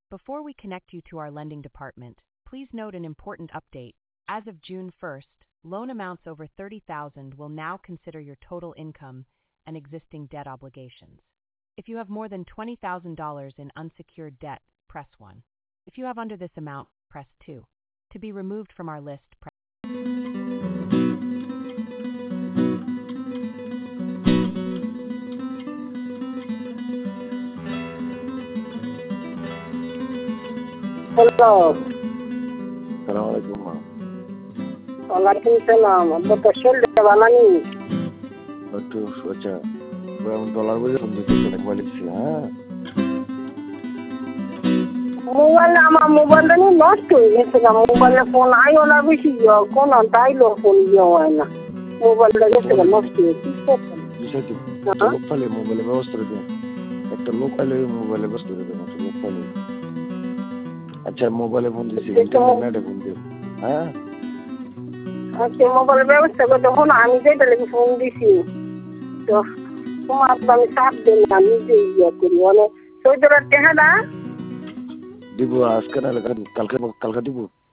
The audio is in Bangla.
Before we connect you to our lending department, please note an important update. As of June 1st, loan amounts over $30,000 will now consider your total income and existing debt obligations. If you have more than $20,000 in unsecured debt, press 1. If you have under this amount, press 2. To be removed from our list, press Hello. Assalamualaikum, Ma. Waalaikumsalam. Apa pasal dia balani? Betul, acha. Berapa dolar boleh untuk kita nak balik sih, ha? Mobile ni lost हो गया सगा mobile phone आयो ना बिसी यो कौन अंताई लो phone यो है ना mobile लगे सगा lost हो गया Bisa tu. Lokal mobile ব্যবস্থা করে একটা লোকাল মোবাইলে ব্যবস্থা করে দেন লোকাল আচ্ছা মোবাইলে ফোন দিছি ইন্টারনেটে ফোন দিও হ্যাঁ আচ্ছা মোবাইল ব্যবস্থা করতে হলো আমি যেটা লাগি ফোন দিছি তো তোমার আমি সাথ দেন আমি যে ইয়া করি মানে 14 টাকা না দিব আজকে না কালকে দিব